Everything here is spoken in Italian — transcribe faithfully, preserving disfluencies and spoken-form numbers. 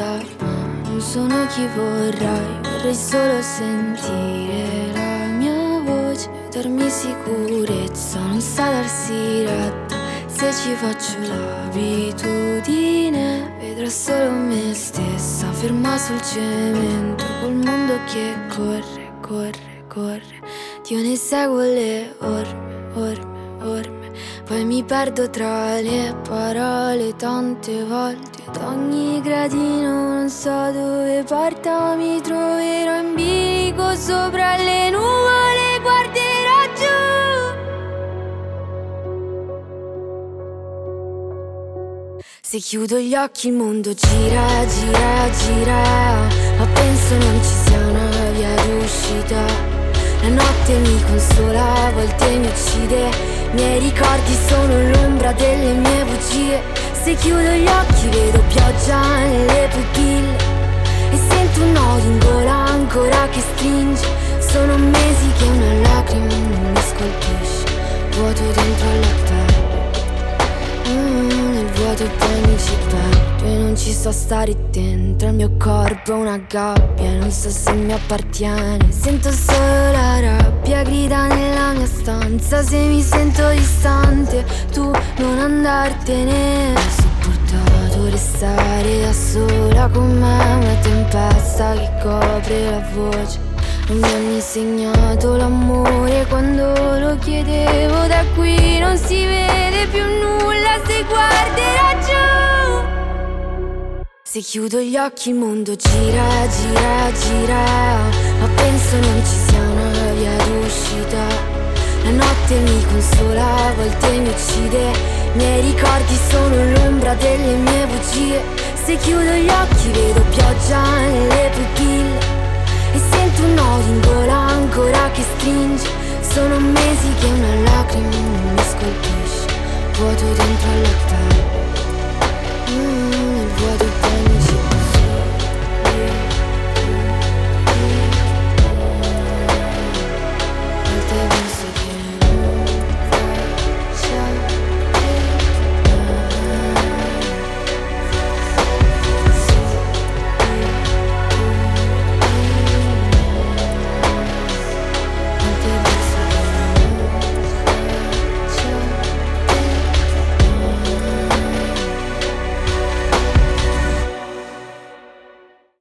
città, non sono chi vorrai, vorrei solo sentire la mia voce, darmi sicurezza, non sa darsi retta. Se ci faccio l'abitudine, vedrò solo me stessa, ferma sul cemento, col mondo che corre, corre, corre. Io ne seguo le orme, orme, orme. Poi mi perdo tra le parole tante volte. Ad ogni gradino non so dove porta, mi troverò in bilico sopra le nuvole, guarderò giù. Se chiudo gli occhi il mondo gira, gira, gira, ma penso non ci sia una via d'uscita. La notte mi consola, a volte mi uccide, i miei ricordi sono l'ombra delle mie bugie. Se chiudo gli occhi vedo pioggia nelle pupille e sento un nodo in gola ancora che stringe. Sono mesi che una lacrima non mi scolpisce, vuoto dentro la pelle. Mm, nel vuoto poi mi ci perdo e non ci so stare dentro. Il mio corpo è una gabbia, non so se mi appartiene. Sento solo la rabbia, grida nella mia stanza. Se mi sento distante, tu non andartene. Ho sopportato restare da sola con me, una tempesta che copre la voce. Non mi hanno insegnato l'amore quando lo chiedevo. Da qui non si vede più nulla se guarderò giù. Se chiudo gli occhi il mondo gira, gira, gira, ma penso non ci sia una via d'uscita. La notte mi consola, a volte mi uccide, i miei ricordi sono l'ombra delle mie bugie. Se chiudo gli occhi vedo pioggia nelle pupille e sento un nodo in gola ancora che stringe. Sono mesi che una lacrima non mi scolpisce, vuoto dentro la pelle.